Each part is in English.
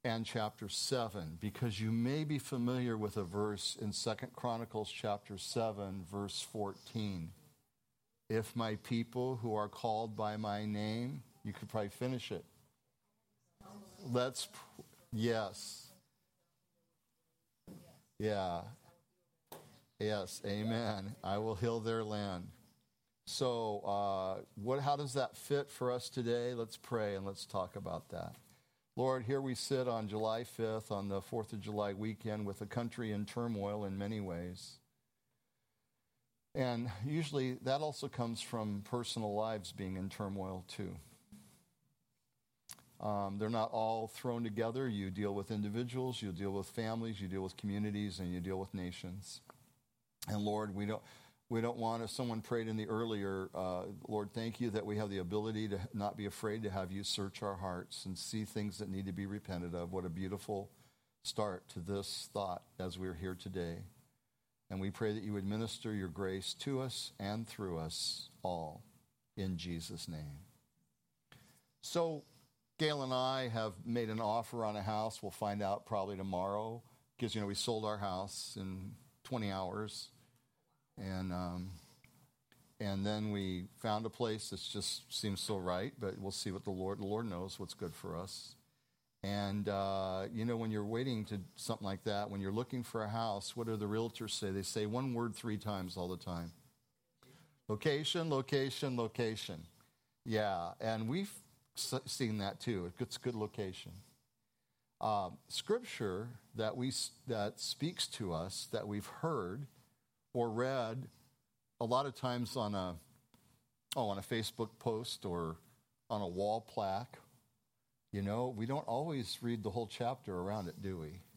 and chapter 7, because you may be familiar with a verse in 2 Chronicles chapter 7, verse 14. If my people who are called by my name, you could probably finish it. Yes. Yeah. Yes, amen. I will heal their land. So how does that fit for us today? Let's pray and let's talk about that. Lord, here we sit on July 5th, on the 4th of July weekend, with the country in turmoil in many ways. And usually that also comes from personal lives being in turmoil too. They're not all thrown together. You deal with individuals, you deal with families, you deal with communities, and you deal with nations. And Lord, we don't want, as someone prayed in the earlier, Lord, thank you that we have the ability to not be afraid to have you search our hearts and see things that need to be repented of. What a beautiful start to this thought as we're here today. And we pray that you would minister your grace to us and through us all, in Jesus' name. So Gail and I have made an offer on a house. We'll find out probably tomorrow, because, we sold our house in 20 hours. And then we found a place that just seems so right, but we'll see what the Lord knows what's good for us. And, when you're waiting to something like that, when you're looking for a house, what do the realtors say? They say one word 3 times all the time. Location, location, location. Yeah, and we've seen that too. It's good location. Scripture that speaks to us, that we've heard or read a lot of times on a Facebook post or on a wall plaque. We don't always read the whole chapter around it, do we?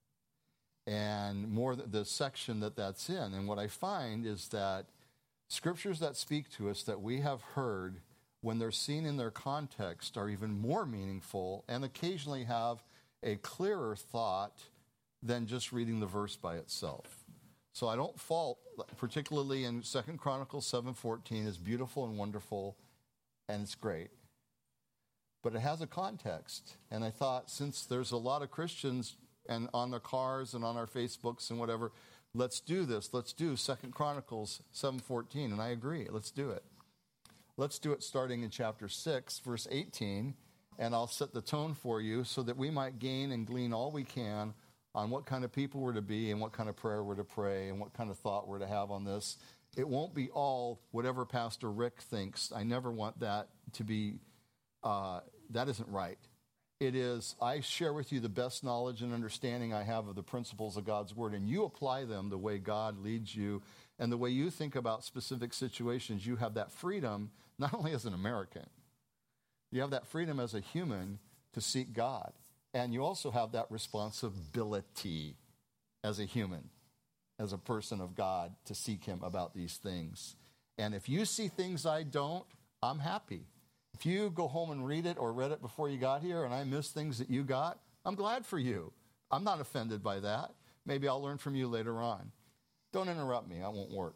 And more the section that's in. And what I find is that scriptures that speak to us that we have heard, when they're seen in their context, are even more meaningful and occasionally have a clearer thought than just reading the verse by itself. So I don't fault, particularly in 2 Chronicles 7:14, is beautiful and wonderful, and it's great. But it has a context. And I thought, since there's a lot of Christians and on their cars and on our Facebooks and whatever, let's do this. Let's do 2 Chronicles 7:14. And I agree. Let's do it. Let's do it starting in chapter 6, verse 18. And I'll set the tone for you so that we might gain and glean all we can on what kind of people we're to be and what kind of prayer we're to pray and what kind of thought we're to have on this. It won't be all whatever Pastor Rick thinks. I never want that to be, that isn't right. It is, I share with you the best knowledge and understanding I have of the principles of God's Word, and you apply them the way God leads you and the way you think about specific situations. You have that freedom, not only as an American, you have that freedom as a human to seek God. And you also have that responsibility as a human, as a person of God, to seek him about these things. And if you see things I don't, I'm happy. If you go home and read it or read it before you got here and I miss things that you got, I'm glad for you. I'm not offended by that. Maybe I'll learn from you later on. Don't interrupt me. I won't work.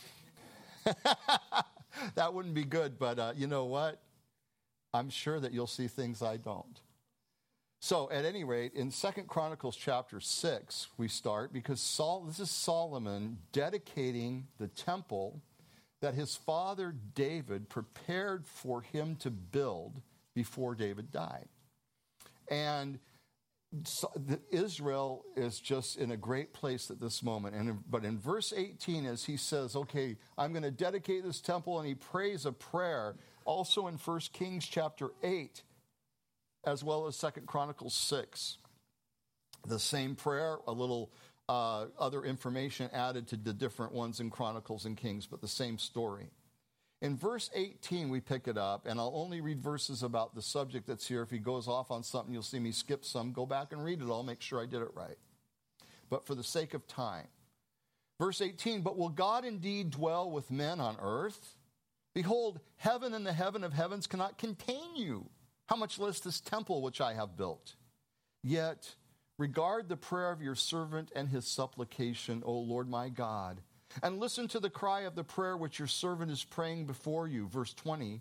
That wouldn't be good, but you know what? I'm sure that you'll see things I don't. So, at any rate, in 2 Chronicles chapter 6, we start, because this is Solomon dedicating the temple that his father David prepared for him to build before David died. And Israel is just in a great place at this moment. But in verse 18, as he says, okay, I'm going to dedicate this temple, and he prays a prayer. Also in 1 Kings chapter 8, as well as 2 Chronicles 6. The same prayer, a little other information added to the different ones in Chronicles and Kings, but the same story. In verse 18, we pick it up, and I'll only read verses about the subject that's here. If he goes off on something, you'll see me skip some. Go back and read it all, make sure I did it right. But for the sake of time. Verse 18, but will God indeed dwell with men on earth? Behold, heaven and the heaven of heavens cannot contain you. How much less this temple which I have built? Yet regard the prayer of your servant and his supplication, O Lord my God, and listen to the cry of the prayer which your servant is praying before you. Verse 20,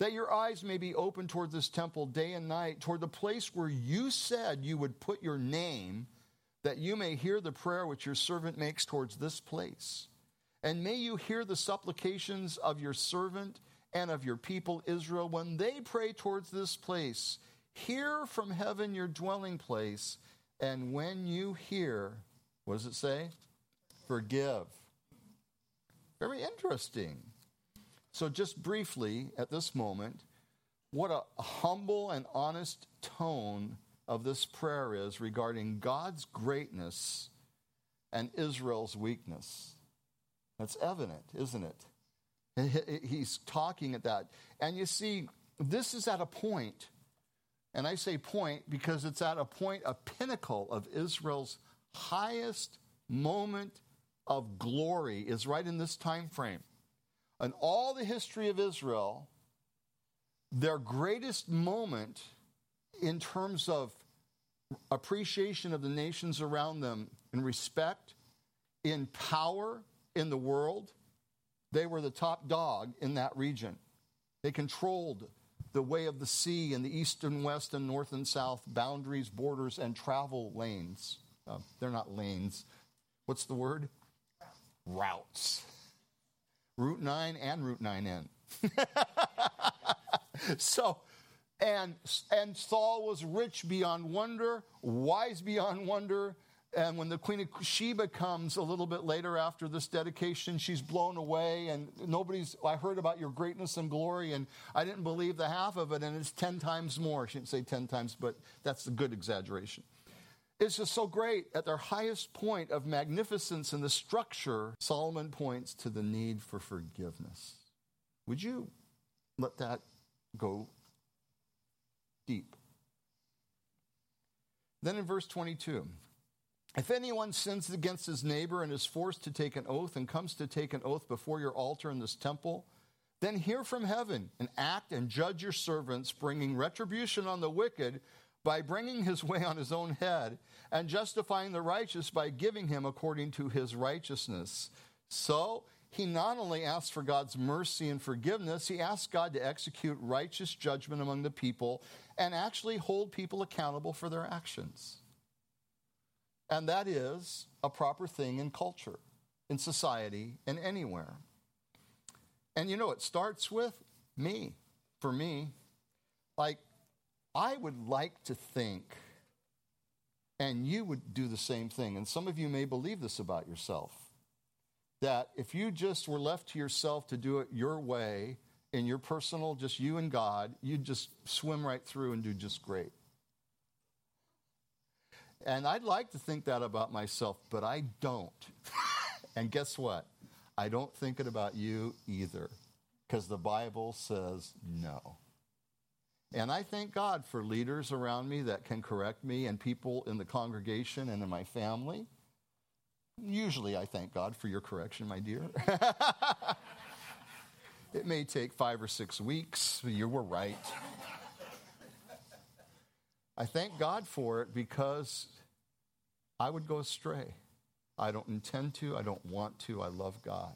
that your eyes may be open toward this temple day and night, toward the place where you said you would put your name, that you may hear the prayer which your servant makes towards this place. And may you hear the supplications of your servant and of your people Israel when they pray towards this place. Hear from heaven your dwelling place, and when you hear, what does it say? Forgive. Very interesting. So just briefly, at this moment, what a humble and honest tone of this prayer is regarding God's greatness and Israel's weakness. That's evident, isn't it? He's talking at that. And you see, this is at a point, and I say point because it's at a point, a pinnacle of Israel's highest moment of glory is right in this time frame. In all the history of Israel, their greatest moment in terms of appreciation of the nations around them, in respect, in power in the world, they were the top dog in that region. They controlled the way of the sea and the east and west and north and south, boundaries, borders, and travel lanes. They're not lanes. What's the word? Routes. Route 9 and Route 9N. So, and Saul was rich beyond wonder, wise beyond wonder. And when the Queen of Sheba comes a little bit later after this dedication, she's blown away. And I heard about your greatness and glory, and I didn't believe the half of it, and it's 10 times more. I shouldn't say 10 times, but that's a good exaggeration. It's just so great. At their highest point of magnificence in the structure, Solomon points to the need for forgiveness. Would you let that go deep? Then in verse 22, if anyone sins against his neighbor and is forced to take an oath and comes to take an oath before your altar in this temple, then hear from heaven and act and judge your servants, bringing retribution on the wicked by bringing his way on his own head, and justifying the righteous by giving him according to his righteousness. So he not only asks for God's mercy and forgiveness, he asks God to execute righteous judgment among the people and actually hold people accountable for their actions. And that is a proper thing in culture, in society, and anywhere. And it starts with me. For me, I would like to think, and you would do the same thing, and some of you may believe this about yourself, that if you just were left to yourself to do it your way, in your personal, just you and God, you'd just swim right through and do just great. And I'd like to think that about myself, but I don't. And guess what? I don't think it about you either, because the Bible says no. And I thank God for leaders around me that can correct me, and people in the congregation and in my family. Usually I thank God for your correction, my dear. It may take 5 or 6 weeks. You were right. I thank God for it because I would go astray. I don't intend to. I don't want to. I love God.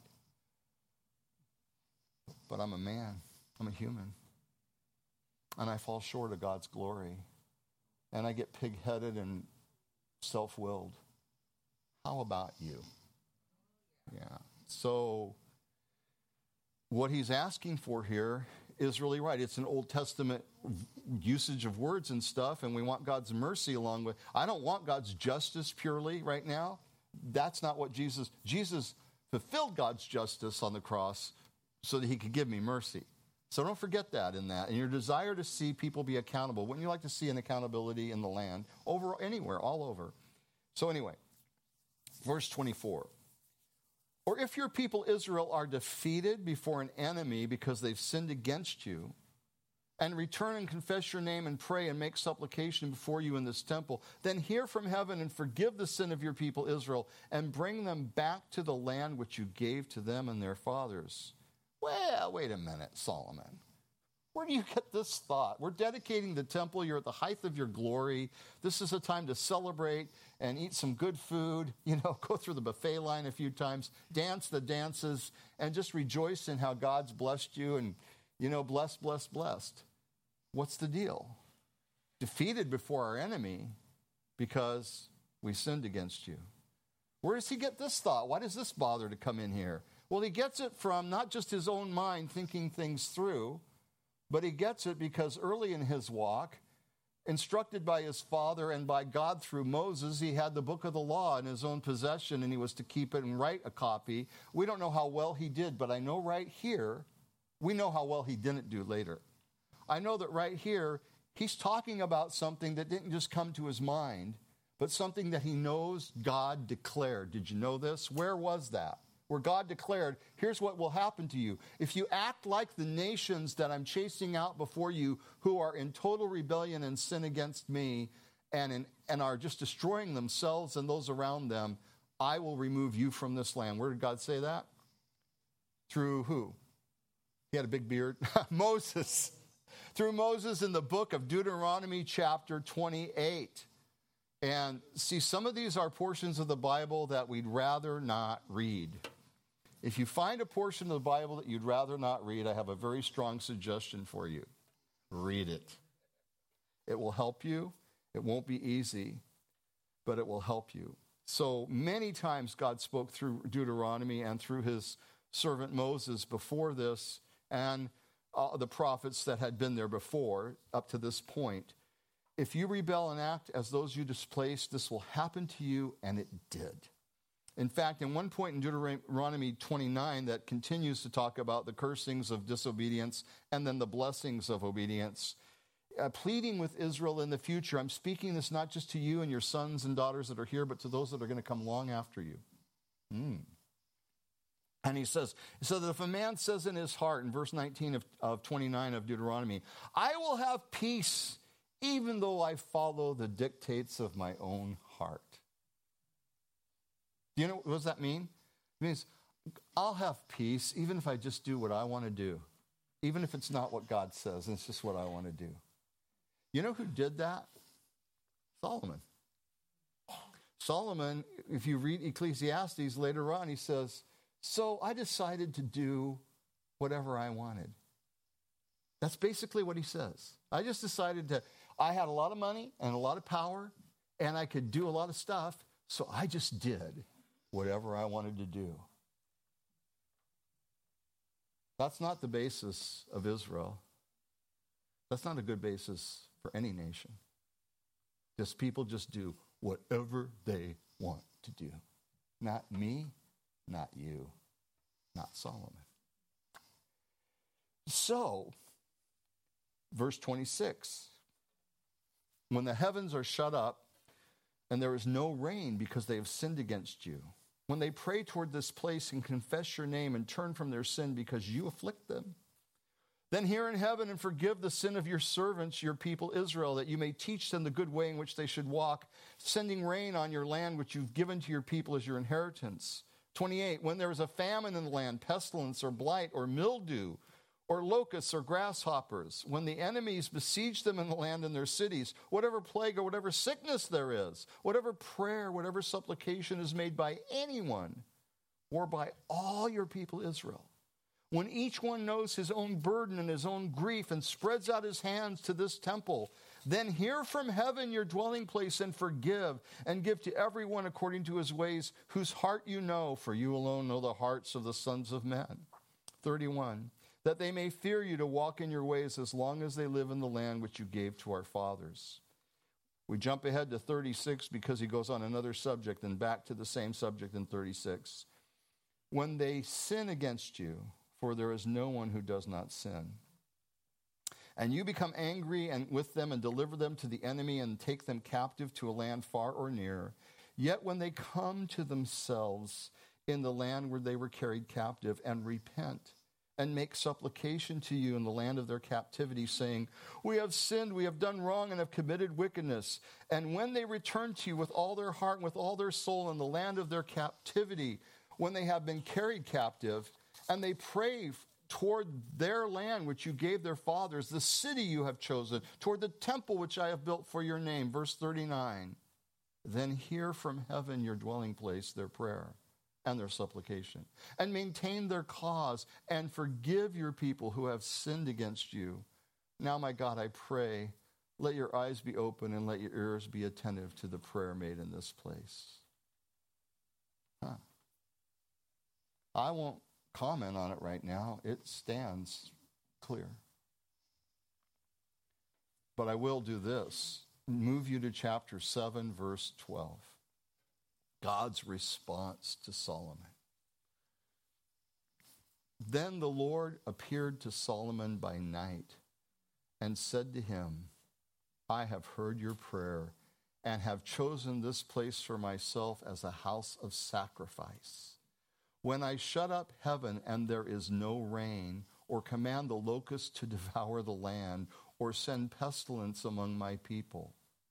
But I'm a man. I'm a human. And I fall short of God's glory. And I get pig-headed and self-willed. How about you? Yeah. So what he's asking for here is really right. It's an Old Testament usage of words and stuff, and we want God's mercy along with. I don't want God's justice purely right now. That's not what Jesus fulfilled God's justice on the cross so that he could give me mercy. So don't forget that in that. And your desire to see people be accountable. Wouldn't you like to see an accountability in the land? Over anywhere, all over. So anyway, verse 24. Or if your people Israel are defeated before an enemy because they've sinned against you, and return and confess your name and pray and make supplication before you in this temple, then hear from heaven and forgive the sin of your people Israel and bring them back to the land which you gave to them and their fathers. Well, wait a minute, Solomon. Where do you get this thought? We're dedicating the temple. You're at the height of your glory. This is a time to celebrate and eat some good food. Go through the buffet line a few times, dance the dances, and just rejoice in how God's blessed you and Blessed, blessed, blessed. What's the deal? Defeated before our enemy because we sinned against you. Where does he get this thought? Why does this bother to come in here? Well, he gets it from not just his own mind thinking things through, but he gets it because early in his walk, instructed by his father and by God through Moses, he had the book of the law in his own possession, and he was to keep it and write a copy. We don't know how well he did, but I know right here, we know how well he didn't do later. I know that right here, he's talking about something that didn't just come to his mind, but something that he knows God declared. Did you know this? Where was that? Where God declared, here's what will happen to you. If you act like the nations that I'm chasing out before you, who are in total rebellion and sin against me and are just destroying themselves and those around them, I will remove you from this land. Where did God say that? Through who? He had a big beard. Moses. Through Moses in the book of Deuteronomy chapter 28. And see, some of these are portions of the Bible that we'd rather not read. If you find a portion of the Bible that you'd rather not read, I have a very strong suggestion for you. Read it. It will help you. It won't be easy, but it will help you. So many times God spoke through Deuteronomy and through his servant Moses before this, and the prophets that had been there before up to this point. If you rebel and act as those you displaced, this will happen to you, and it did. In fact, in one point in Deuteronomy 29 that continues to talk about the cursings of disobedience and then the blessings of obedience, pleading with Israel in the future, I'm speaking this not just to you and your sons and daughters that are here, but to those that are going to come long after you. And he says, so that if a man says in his heart, in verse 19 of 29 of Deuteronomy, I will have peace even though I follow the dictates of my own heart. Do you know what does that mean? It means I'll have peace even if I just do what I want to do, even if it's not what God says, and it's just what I want to do. You know who did that? Solomon. Solomon, if you read Ecclesiastes later on, he says, so I decided to do whatever I wanted. That's basically what he says. I just decided I had a lot of money and a lot of power, and I could do a lot of stuff, so I just did whatever I wanted to do. That's not the basis of Israel. That's not a good basis for any nation. Just people just do whatever they want to do. Not me, not you, not Solomon. So, verse 26, when the heavens are shut up and there is no rain because they have sinned against you, when they pray toward this place and confess your name and turn from their sin because you afflict them, then hear in heaven and forgive the sin of your servants, your people Israel, that you may teach them the good way in which they should walk, sending rain on your land which you've given to your people as your inheritance. 28, when there is a famine in the land, pestilence or blight or mildew, or locusts or grasshoppers, when the enemies besiege them in the land and their cities, whatever plague or whatever sickness there is, whatever prayer, whatever supplication is made by anyone or by all your people Israel, when each one knows his own burden and his own grief and spreads out his hands to this temple, then hear from heaven your dwelling place and forgive and give to everyone according to his ways, whose heart you know, for you alone know the hearts of the sons of men. 31, that they may fear you to walk in your ways as long as they live in the land which you gave to our fathers. We jump ahead to 36 because he goes on another subject and back to the same subject in 36. When they sin against you, for there is no one who does not sin, and you become angry and with them and deliver them to the enemy and take them captive to a land far or near, yet when they come to themselves in the land where they were carried captive and repent and make supplication to you in the land of their captivity, saying, we have sinned, we have done wrong, and have committed wickedness. And when they return to you with all their heart and with all their soul in the land of their captivity, when they have been carried captive, and they pray toward their land which you gave their fathers, the city you have chosen, toward the temple which I have built for your name. Verse 39, then hear from heaven your dwelling place, their prayer, and their supplication, and maintain their cause, and forgive your people who have sinned against you. Now, my God, I pray, let your eyes be open and let your ears be attentive to the prayer made in this place. I won't comment on it right now. It stands clear. But I will do this. Move you to chapter 7, verse 12. God's response to Solomon. Then the Lord appeared to Solomon by night and said to him, I have heard your prayer and have chosen this place for myself as a house of sacrifice. When I shut up heaven and there is no rain, or command the locusts to devour the land, or send pestilence among my people.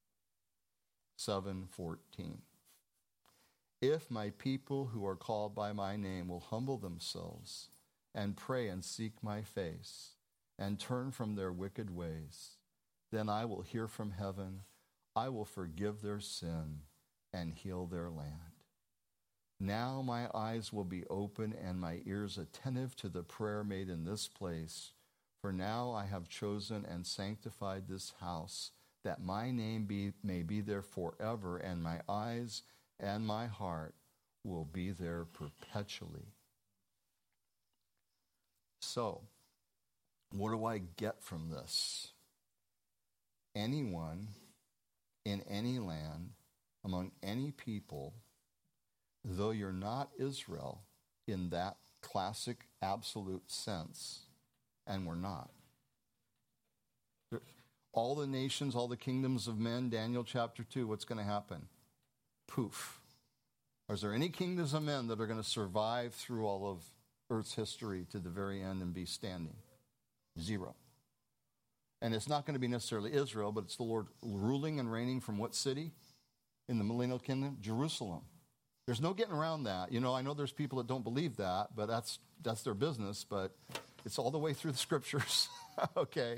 7:14. If my people who are called by my name will humble themselves and pray and seek my face and turn from their wicked ways, then I will hear from heaven, I will forgive their sin and heal their land. Now my eyes will be open and my ears attentive to the prayer made in this place. For now I have chosen and sanctified this house, that my name may be there forever, and my eyes and my heart will be there perpetually. So, what do I get from this? Anyone in any land, among any people, though you're not Israel in that classic absolute sense, and we're not. All the nations, all the kingdoms of men, Daniel chapter 2, what's going to happen? Poof. Is there any kingdoms of men that are going to survive through all of Earth's history to the very end and be standing? Zero. And it's not going to be necessarily Israel, but it's the Lord ruling and reigning from what city in the millennial kingdom? Jerusalem. There's no getting around that. You know, I know there's people that don't believe that, but that's their business, but it's all the way through the scriptures. Okay.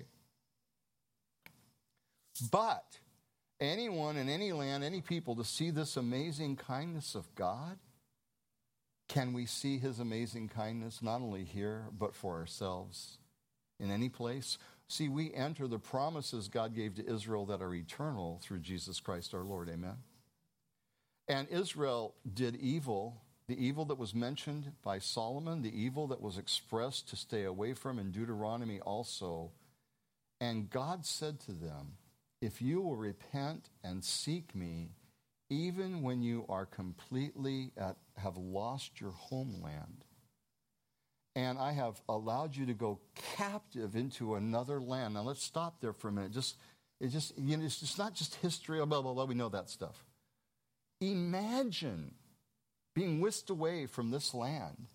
But anyone in any land, any people, to see this amazing kindness of God, can we see his amazing kindness not only here, but for ourselves in any place? See, we enter the promises God gave to Israel that are eternal through Jesus Christ our Lord. Amen. And Israel did evil, the evil that was mentioned by Solomon, the evil that was expressed to stay away from in Deuteronomy also. And God said to them, if you will repent and seek me, even when you are completely have lost your homeland, and I have allowed you to go captive into another land. Now let's stop there for a minute. It's not just history, blah, blah, blah, we know that stuff. Imagine being whisked away from this land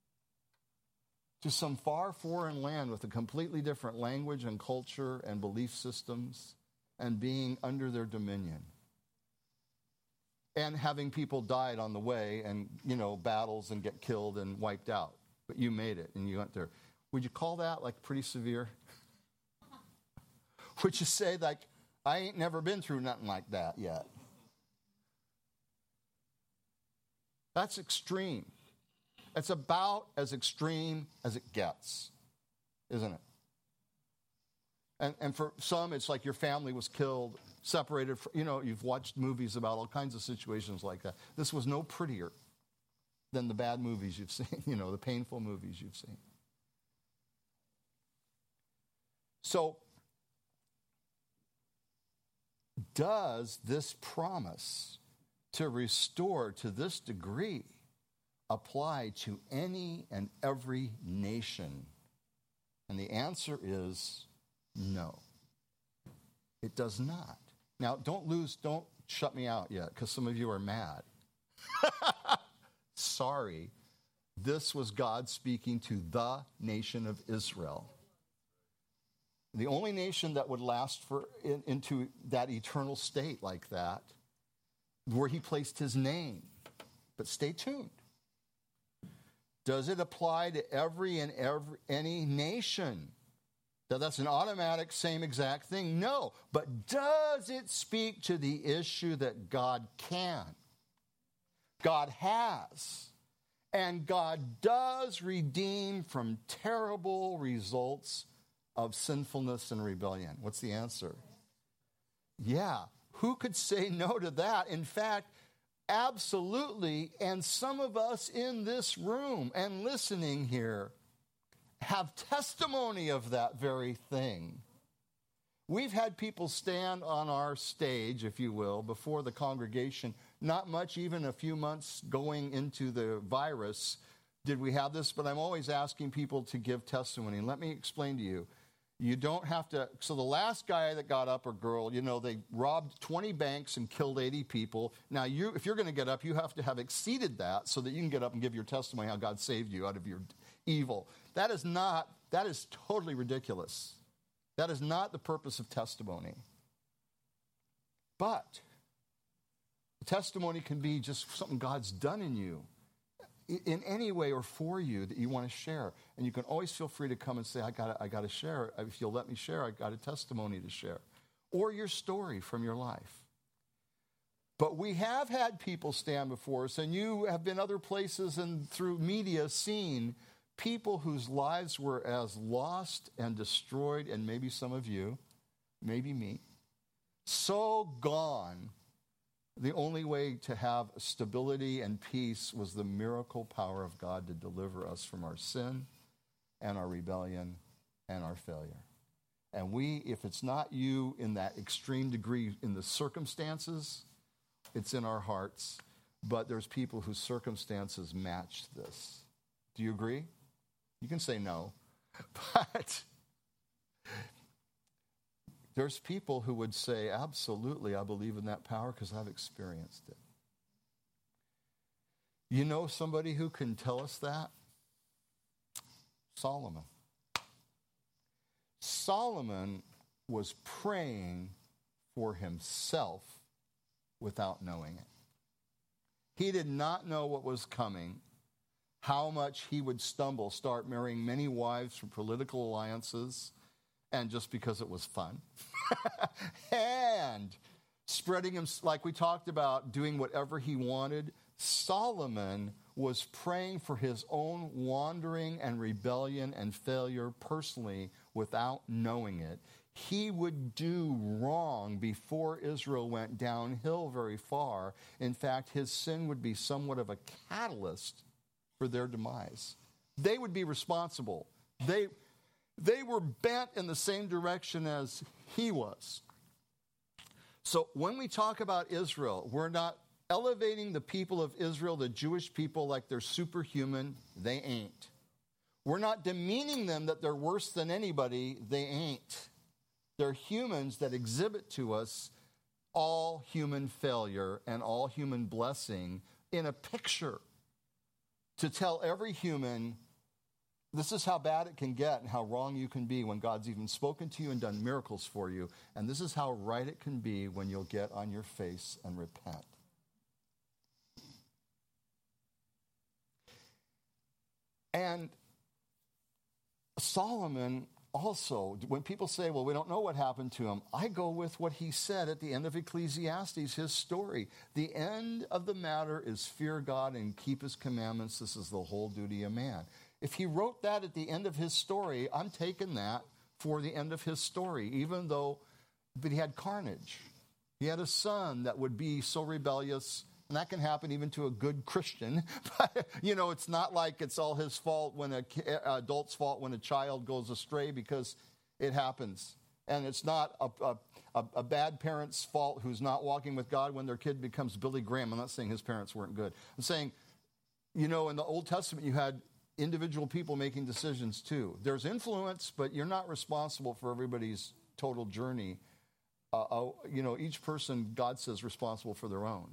to some far foreign land with a completely different language and culture and belief systems and being under their dominion. And having people died on the way and, battles and get killed and wiped out. But you made it and you went there. Would you call that like pretty severe? Would you say like, I ain't never been through nothing like that yet? That's extreme. It's about as extreme as it gets, isn't it? And for some, it's like your family was killed, separated. You've watched movies about all kinds of situations like that. This was no prettier than the bad movies you've seen, the painful movies you've seen. So, does this promise to restore to this degree apply to any and every nation? And the answer is no. It does not. Now, don't shut me out yet, because some of you are mad. Sorry. This was God speaking to the nation of Israel. The only nation that would last into that eternal state like that, where he placed his name. But stay tuned. Does it apply to any nation? Now, that's an automatic same exact thing. No. But does it speak to the issue that God can? God has. And God does redeem from terrible results of sinfulness and rebellion. What's the answer? Yeah. Who could say no to that? In fact, absolutely. And some of us in this room and listening here have testimony of that very thing. We've had people stand on our stage, if you will, before the congregation, not much, even a few months going into the virus, did we have this, but I'm always asking people to give testimony. And let me explain to you. You don't have to, so the last guy that got up, or girl, they robbed 20 banks and killed 80 people. Now, if you're going to get up, you have to have exceeded that so that you can get up and give your testimony how God saved you out of your evil. That is totally ridiculous. That is not the purpose of testimony. But the testimony can be just something God's done in you, in any way or for you that you want to share. And you can always feel free to come and say, I got to share. If you'll let me share, I got a testimony to share. Or your story from your life. But we have had people stand before us, and you have been other places and through media seen people whose lives were as lost and destroyed, and maybe some of you, maybe me, so gone. The only way to have stability and peace was the miracle power of God to deliver us from our sin and our rebellion and our failure. And if it's not you in that extreme degree in the circumstances, it's in our hearts. But there's people whose circumstances match this. Do you agree? You can say no. But there's people who would say, absolutely, I believe in that power because I've experienced it. You know somebody who can tell us that? Solomon. Solomon was praying for himself without knowing it. He did not know what was coming, how much he would stumble, start marrying many wives for political alliances, and just because it was fun. And spreading him, like we talked about, doing whatever he wanted. Solomon was praying for his own wandering and rebellion and failure personally without knowing it. He would do wrong before Israel went downhill very far. In fact, his sin would be somewhat of a catalyst for their demise. They would be responsible. They were bent in the same direction as he was. So when we talk about Israel, we're not elevating the people of Israel, the Jewish people, like they're superhuman. They ain't. We're not demeaning them that they're worse than anybody. They ain't. They're humans that exhibit to us all human failure and all human blessing in a picture to tell every human, this is how bad it can get and how wrong you can be when God's even spoken to you and done miracles for you. And this is how right it can be when you'll get on your face and repent. And Solomon also, when people say, well, we don't know what happened to him, I go with what he said at the end of Ecclesiastes, his story. The end of the matter is fear God and keep his commandments. This is the whole duty of man. If he wrote that at the end of his story, I'm taking that for the end of his story, even though but he had carnage. He had a son that would be so rebellious, and that can happen even to a good Christian. But, it's not like it's all his fault when an adult's fault when a child goes astray, because it happens. And it's not a bad parent's fault who's not walking with God when their kid becomes Billy Graham. I'm not saying his parents weren't good. I'm saying, in the Old Testament, you had individual people making decisions too. There's influence, but you're not responsible for everybody's total journey. Each person, God says, responsible for their own.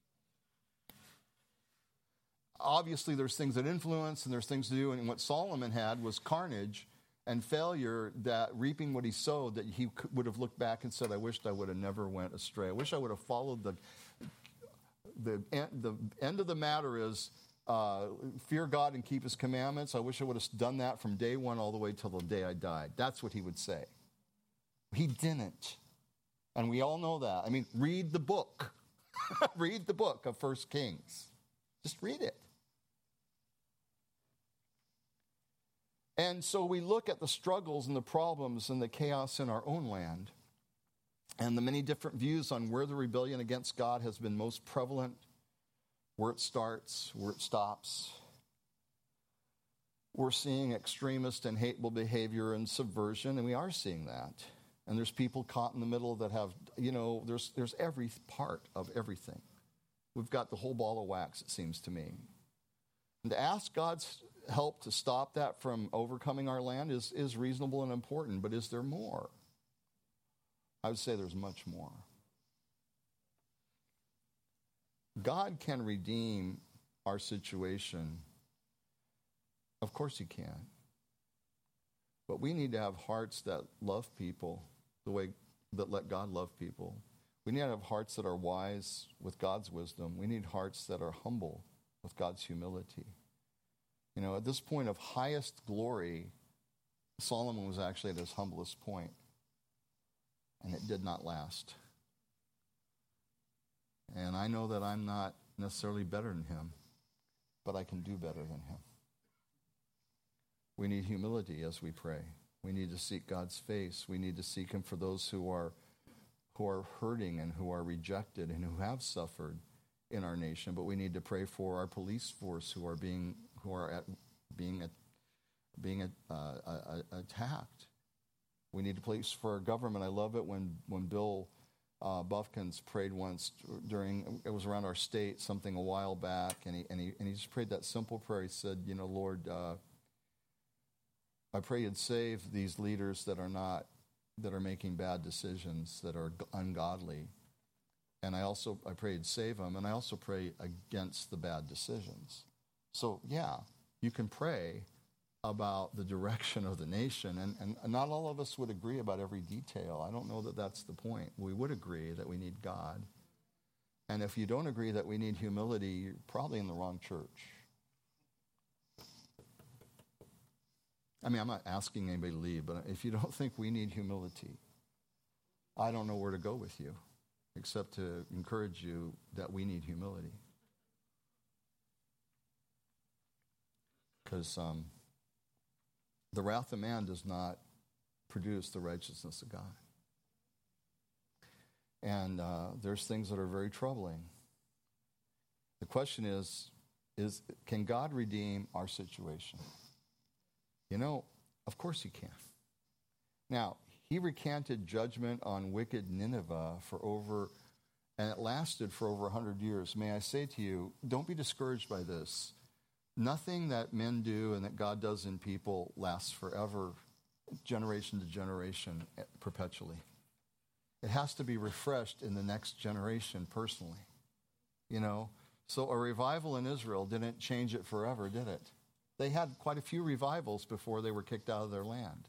Obviously, there's things that influence and there's things to do. And what Solomon had was carnage and failure, that reaping what he sowed, that he would have looked back and said, I wished I would have never went astray. I wish I would have followed the end of the matter is fear God and keep his commandments. I wish I would have done that from day one all the way till the day I died. That's what he would say. He didn't. And we all know that. I mean, read the book. Read the book of 1 Kings. Just read it. And so we look at the struggles and the problems and the chaos in our own land and the many different views on where the rebellion against God has been most prevalent, where it starts, where it stops. We're seeing extremist and hateful behavior and subversion, and we are seeing that. And there's people caught in the middle that have, there's every part of everything. We've got the whole ball of wax, it seems to me. And to ask God's help to stop that from overcoming our land is reasonable and important, but is there more? I would say there's much more. God can redeem our situation. Of course he can. But we need to have hearts that love people the way that let God love people. We need to have hearts that are wise with God's wisdom. We need hearts that are humble with God's humility. At this point of highest glory, Solomon was actually at his humblest point. And it did not last. And I know that I'm not necessarily better than him, but I can do better than him. We need humility as we pray. We need to seek God's face. We need to seek him for those who are hurting and who are rejected and who have suffered in our nation. But we need to pray for our police force who are being attacked. We need to pray for our government. I love it when Bill Buffkins prayed once it was around our state, something a while back, and he just prayed that simple prayer. He said, Lord, I pray you'd save these leaders that are making bad decisions, that are ungodly. And I pray you'd save them, and I also pray against the bad decisions. So, yeah, you can pray about the direction of the nation, and not all of us would agree about every detail. I don't know that that's the point. We would agree that we need God. And if you don't agree that we need humility, you're probably in the wrong church. I mean, I'm not asking anybody to leave, but if you don't think we need humility, I don't know where to go with you, except to encourage you that we need humility. Because the wrath of man does not produce the righteousness of God. And there's things that are very troubling. The question is can God redeem our situation? Of course he can. Now, he recanted judgment on wicked Nineveh and it lasted for over 100 years. May I say to you, don't be discouraged by this. Nothing that men do and that God does in people lasts forever, generation to generation, perpetually. It has to be refreshed in the next generation personally. So a revival in Israel didn't change it forever, did it? They had quite a few revivals before they were kicked out of their land.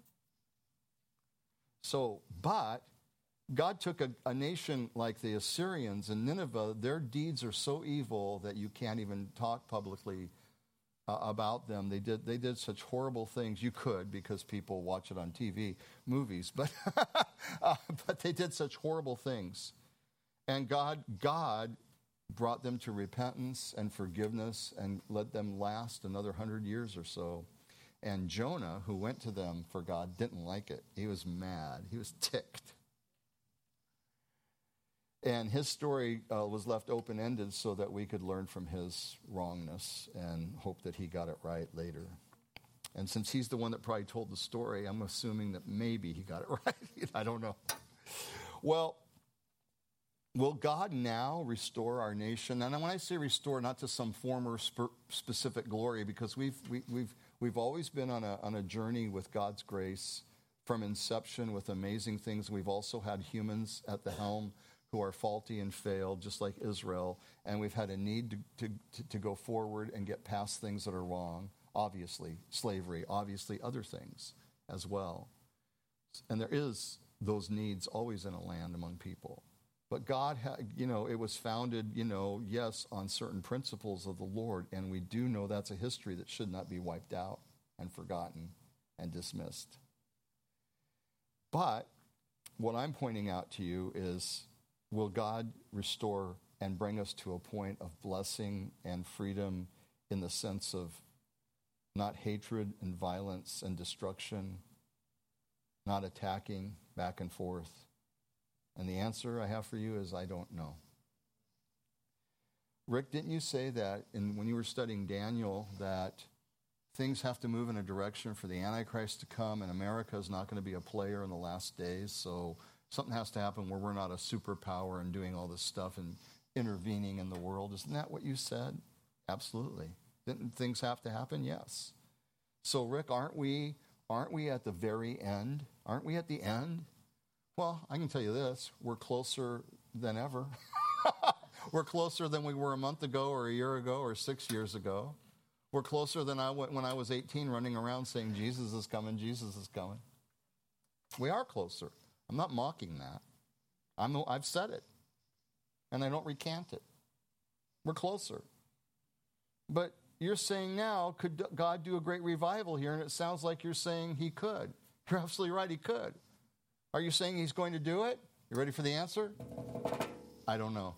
But God took a nation like the Assyrians and Nineveh. Their deeds are so evil that you can't even talk publicly about them. They did such horrible things. You could, because people watch it on TV, movies, but they did such horrible things. And God brought them to repentance and forgiveness and let them last another 100 years or so. And Jonah, who went to them for God, didn't like it. He was mad. He was ticked. And his story was left open-ended so that we could learn from his wrongness and hope that he got it right later. And since he's the one that probably told the story, I'm assuming that maybe he got it right. I don't know. Well, will God now restore our nation? And when I say restore, not to some former specific glory, because we've always been on a journey with God's grace from inception with amazing things. We've also had humans at the helm who are faulty and failed, just like Israel, and we've had a need to go forward and get past things that are wrong, obviously, slavery, obviously other things as well. And there is those needs always in a land among people. But God, it was founded, yes, on certain principles of the Lord, and we do know that's a history that should not be wiped out and forgotten and dismissed. But what I'm pointing out to you is, will God restore and bring us to a point of blessing and freedom in the sense of not hatred and violence and destruction, not attacking back and forth. And the answer I have for you is I don't know. Rick, didn't you say that when you were studying Daniel that things have to move in a direction for the Antichrist to come, and America is not going to be a player in the last days, so something has to happen where we're not a superpower and doing all this stuff and intervening in the world. Isn't that what you said? Absolutely. Didn't things have to happen? Yes. So, Rick, aren't we at the very end? Aren't we at the end? Well, I can tell you this. We're closer than ever. We're closer than we were a month ago or a year ago or 6 years ago. We're closer than when I was 18 running around saying, Jesus is coming, Jesus is coming. We are closer. I'm not mocking that. I've said it, and I don't recant it. We're closer. But you're saying now, could God do a great revival here? And it sounds like you're saying he could. You're absolutely right, he could. Are you saying he's going to do it? You ready for the answer? I don't know.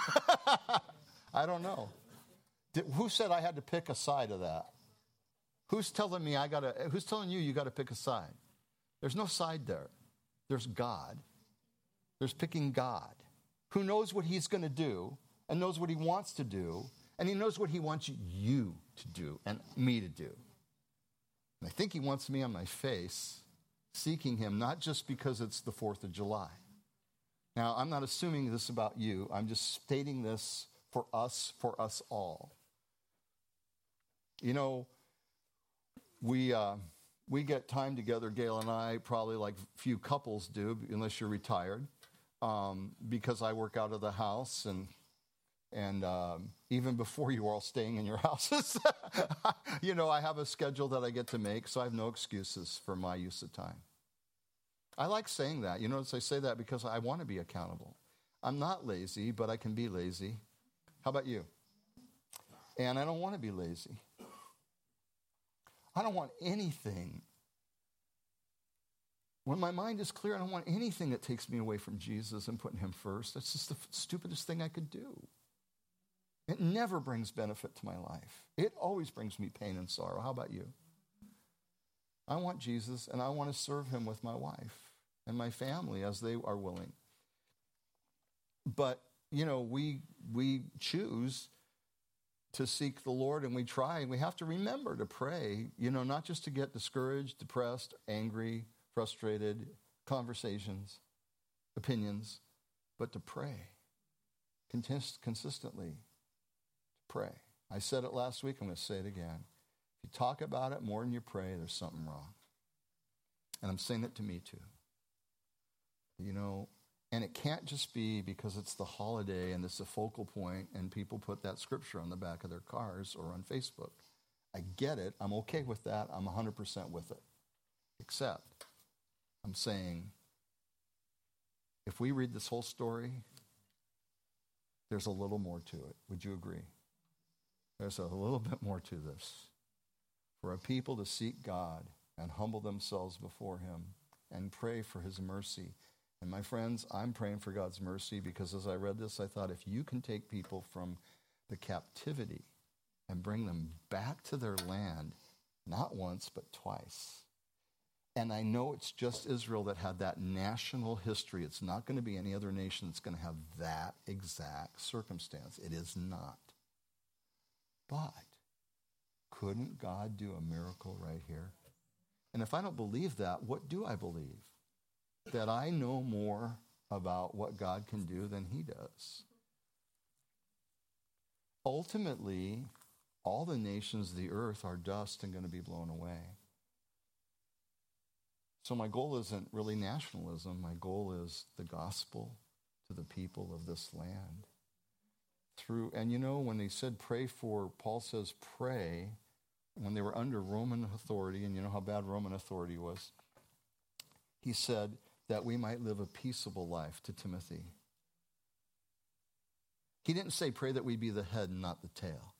I don't know. Who said I had to pick a side of that? Who's telling me who's telling you got to pick a side? There's no side there. There's God. There's picking God, who knows what he's going to do and knows what he wants to do, and he knows what he wants you to do and me to do. And I think he wants me on my face, seeking him, not just because it's the 4th of July. Now, I'm not assuming this about you. I'm just stating this for us all. You know, we get time together, Gail and I, probably like few couples do, unless you're retired, because I work out of the house, and even before you were all staying in your houses, you know, I have a schedule that I get to make, so I have no excuses for my use of time. I like saying that. You notice I say that because I want to be accountable. I'm not lazy, but I can be lazy. How about you? And I don't want to be lazy. I don't want anything. When my mind is clear, I don't want anything that takes me away from Jesus and putting him first. That's just the stupidest thing I could do. It never brings benefit to my life. It always brings me pain and sorrow. How about you? I want Jesus, and I want to serve him with my wife and my family as they are willing. But, you know, we choose to seek the Lord, and we try, and we have to remember to pray, you know, not just to get discouraged, depressed, angry, frustrated, conversations, opinions, but to pray consistently, to pray. I said it last week, I'm going to say it again. If you talk about it more than you pray, there's something wrong. And I'm saying it to me too. You know, and it can't just be because it's the holiday and it's a focal point and people put that scripture on the back of their cars or on Facebook. I get it. I'm okay with that. I'm 100% with it. Except I'm saying if we read this whole story, there's a little more to it. Would you agree? There's a little bit more to this. For a people to seek God and humble themselves before him and pray for his mercy. And my friends, I'm praying for God's mercy because as I read this, I thought if you can take people from the captivity and bring them back to their land, not once, but twice. And I know it's just Israel that had that national history. It's not going to be any other nation that's going to have that exact circumstance. It is not. But couldn't God do a miracle right here? And if I don't believe that, what do I believe? That I know more about what God can do than he does. Ultimately, all the nations of the earth are dust and going to be blown away. So my goal isn't really nationalism. My goal is the gospel to the people of this land. And you know, when they said pray for, Paul says pray, when they were under Roman authority, and you know how bad Roman authority was, he said that we might live a peaceable life to Timothy. He didn't say pray that we be the head and not the tail.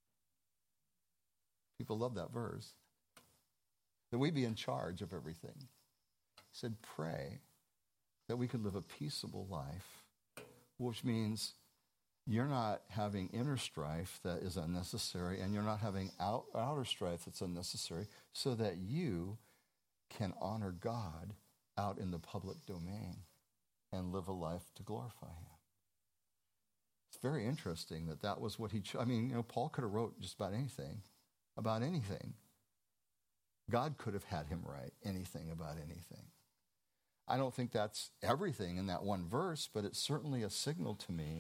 People love that verse. That we be in charge of everything. He said pray that we could live a peaceable life, which means you're not having inner strife that is unnecessary, and you're not having outer strife that's unnecessary, so that you can honor God out in the public domain and live a life to glorify him. It's very interesting that was what he chose. I mean, Paul could have wrote just about anything. God could have had him write anything about anything. I don't think that's everything in that one verse, but it's certainly a signal to me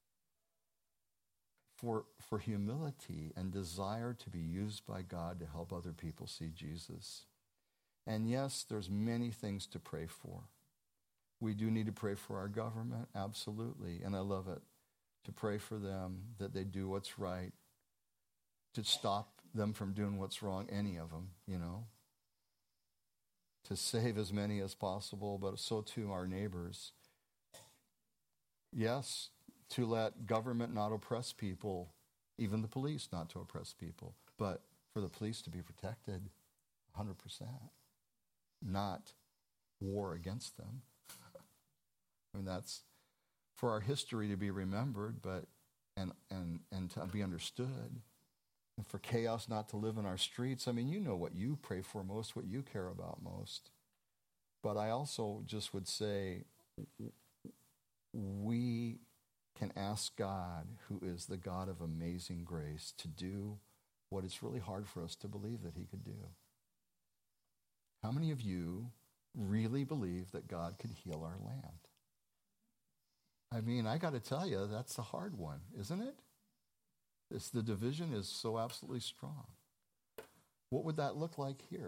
for humility and desire to be used by God to help other people see Jesus. And yes, there's many things to pray for. We do need to pray for our government, absolutely, and I love it, to pray for them, that they do what's right, to stop them from doing what's wrong, any of them, to save as many as possible, but so too our neighbors. Yes, to let government not oppress people, even the police not to oppress people, but for the police to be protected 100%, not war against them. I mean, that's for our history to be remembered, but and to be understood, and for chaos not to live in our streets. I mean, you know what you pray for most, what you care about most. But I also just would say we can ask God, who is the God of amazing grace, to do what it's really hard for us to believe that he could do. How many of you really believe that God could heal our land? I mean, I got to tell you, that's the hard one, isn't it? The division is so absolutely strong. What would that look like here?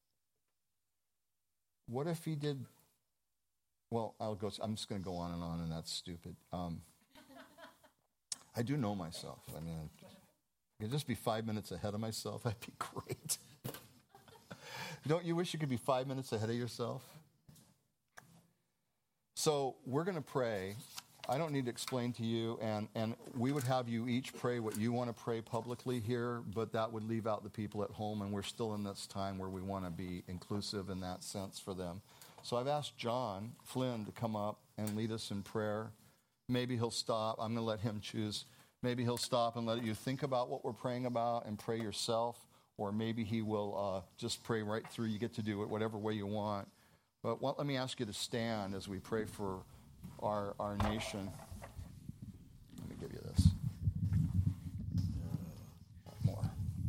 What if he did? Well, I'm just going to go on, and that's stupid. I do know myself. I mean, if I could just be 5 minutes ahead of myself, that'd be great. Don't you wish you could be 5 minutes ahead of yourself? So we're going to pray. I don't need to explain to you, and we would have you each pray what you want to pray publicly here, but that would leave out the people at home, and we're still in this time where we want to be inclusive in that sense for them. So I've asked John Flynn to come up and lead us in prayer. Maybe he'll stop. I'm going to let him choose. Maybe he'll stop and let you think about what we're praying about and pray yourself, or maybe he will just pray right through. You get to do it whatever way you want. But let me ask you to stand as we pray for our nation. Let me give you this. More.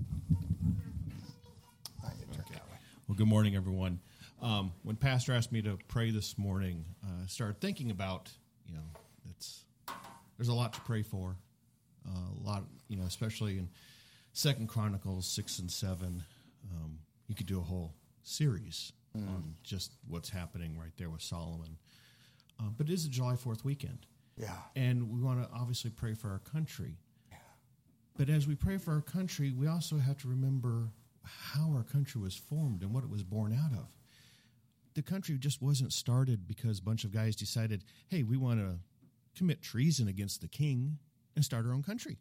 I need to turn that way. Well, good morning, everyone. When Pastor asked me to pray this morning, I started thinking about, there's a lot to pray for. A lot, especially in 2 Chronicles 6 and 7. You could do a whole series on just what's happening right there with Solomon. But it is a July 4th weekend. Yeah. And we want to obviously pray for our country. Yeah. But as we pray for our country, we also have to remember how our country was formed and what it was born out of. The country just wasn't started because a bunch of guys decided, hey, we want to commit treason against the king and start our own country.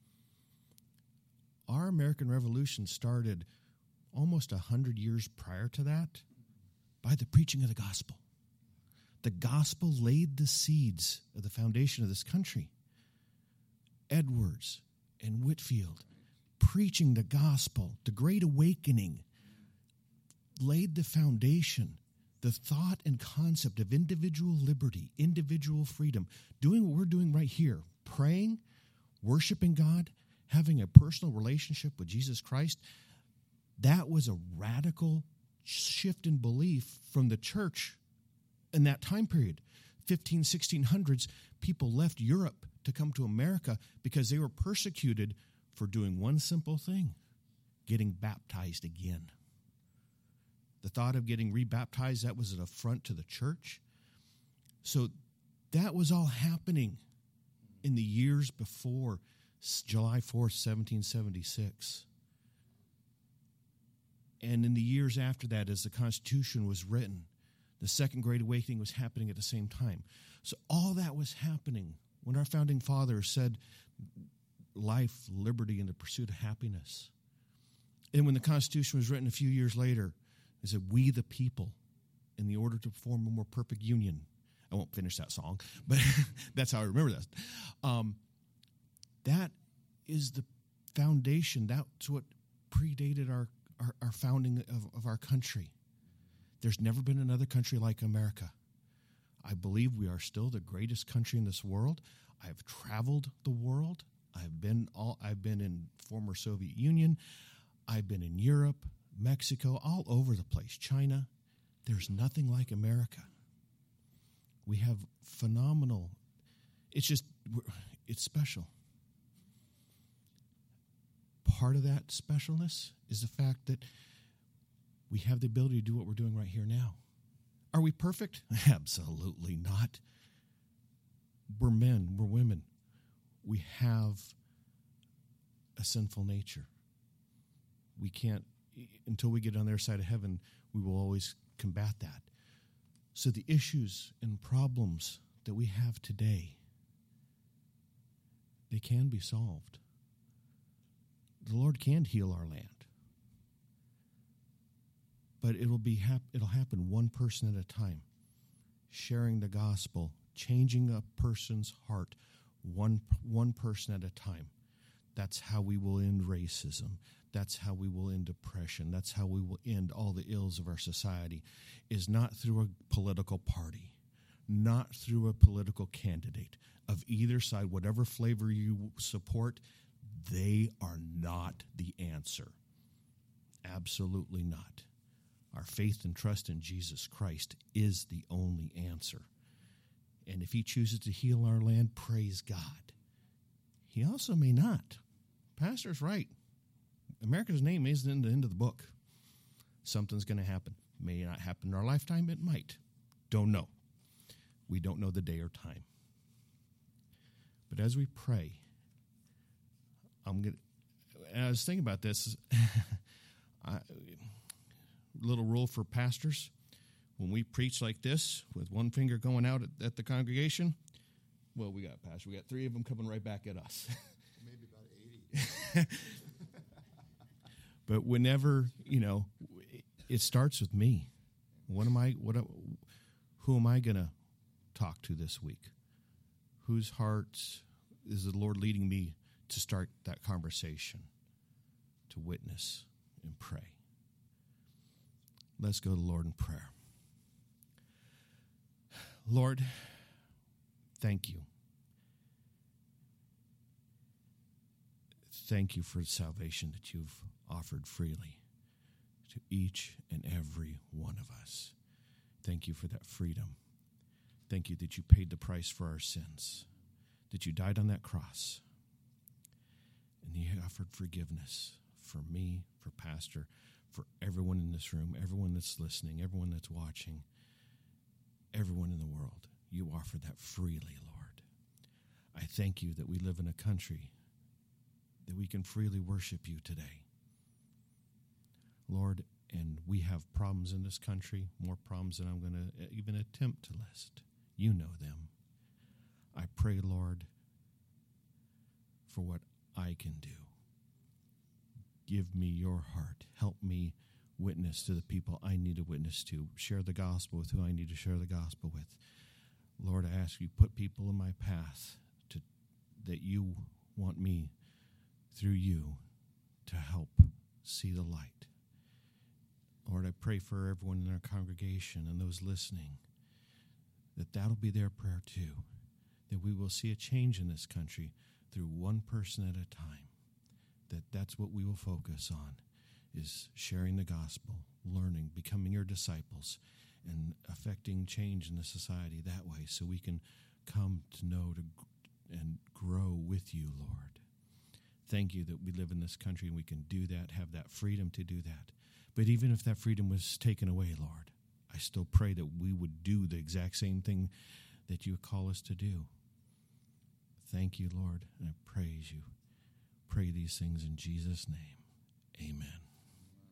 Our American Revolution started almost 100 years prior to that by the preaching of the gospel. The gospel laid the seeds of the foundation of this country. Edwards and Whitefield preaching the gospel, the Great Awakening, laid the foundation, the thought and concept of individual liberty, individual freedom, doing what we're doing right here, praying, worshiping God, having a personal relationship with Jesus Christ. That was a radical shift in belief from the church in that time period. 1600s, people left Europe to come to America because they were persecuted for doing one simple thing, getting baptized again. The thought of getting rebaptized, that was an affront to the church. So that was all happening in the years before July 4th, 1776. And in the years after that, as the Constitution was written, the Second Great Awakening was happening at the same time. So all that was happening when our founding fathers said life, liberty, and the pursuit of happiness. And when the Constitution was written a few years later, it said, we the people, in the order to form a more perfect union. I won't finish that song, but that's how I remember that. That is the foundation. That's what predated our founding of our country. There's never been another country like America. I believe we are still the greatest country in this world. I've traveled the world. I've been in former Soviet Union. I've been in Europe, Mexico, all over the place. China. There's nothing like America. We have phenomenal. It's special. Part of that specialness is the fact that we have the ability to do what we're doing right here now. Are we perfect? Absolutely not. We're men, we're women. We have a sinful nature. We can't, until we get on their side of heaven, we will always combat that. So the issues and problems that we have today, they can be solved. The Lord can heal our land. But it'll happen one person at a time. Sharing the gospel, changing a person's heart, one person at a time. That's how we will end racism. That's how we will end depression. That's how we will end all the ills of our society, is not through a political party, not through a political candidate of either side, whatever flavor you support. They are not the answer. Absolutely not. Our faith and trust in Jesus Christ is the only answer. And if he chooses to heal our land, praise God. He also may not. Pastor's right. America's name isn't in the end of the book. Something's going to happen. May not happen in our lifetime. It might. Don't know. We don't know the day or time. But as we pray, and I was thinking about this. Little rule for pastors: when we preach like this, with one finger going out at the congregation, well, we got pastors. We got 3 of them coming right back at us. Maybe about 80. But whenever, it starts with me. Who am I going to talk to this week? Whose hearts is the Lord leading me to start that conversation, to witness and pray? Let's go to the Lord in prayer. Lord, thank you. Thank you for the salvation that you've offered freely to each and every one of us. Thank you for that freedom. Thank you that you paid the price for our sins, that you died on that cross, and you offered forgiveness for me, for Pastor, for everyone in this room, everyone that's listening, everyone that's watching, everyone in the world. You offer that freely, Lord. I thank you that we live in a country that we can freely worship you today. Lord, and we have problems in this country, more problems than I'm going to even attempt to list. You know them. I pray, Lord, for what I can do. Give me your heart. Help me witness to the people I need to witness to. Share the gospel with who I need to share the gospel with. Lord, I ask you, put people in my path that you want me, through you, to help see the light. Lord, I pray for everyone in our congregation and those listening, that'll be their prayer too, that we will see a change in this country through one person at a time. That's what we will focus on, is sharing the gospel, learning, becoming your disciples, and affecting change in the society that way, so we can come to know and grow with you, Lord. Thank you that we live in this country and we can do that, have that freedom to do that. But even if that freedom was taken away, Lord, I still pray that we would do the exact same thing that you call us to do. Thank you, Lord, and I praise you. Pray these things in Jesus' name. Amen.